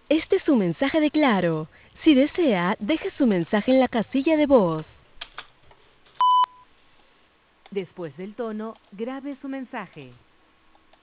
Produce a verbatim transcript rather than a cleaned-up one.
Este es su mensaje de Claro. Si desea, deje su mensaje en la casilla de voz. Después del tono, grabe su mensaje.